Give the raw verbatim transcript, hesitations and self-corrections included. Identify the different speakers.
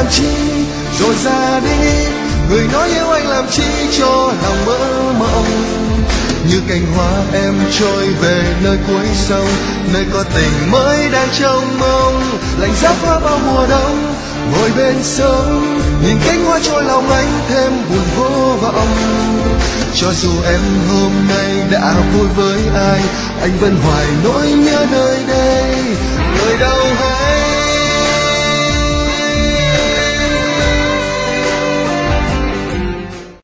Speaker 1: làm chi rồi ra đi, người nói yêu anh làm chi cho lòng mơ mộng. Như cành hoa em trôi về nơi cuối sông, nơi có tình mới đang trông mong. Lạnh giá qua bao mùa đông, ngồi bên sông nhìn cánh hoa trôi lòng anh thêm buồn vô vọng. Cho dù em hôm nay đã vui với ai, anh vẫn hoài nỗi nhớ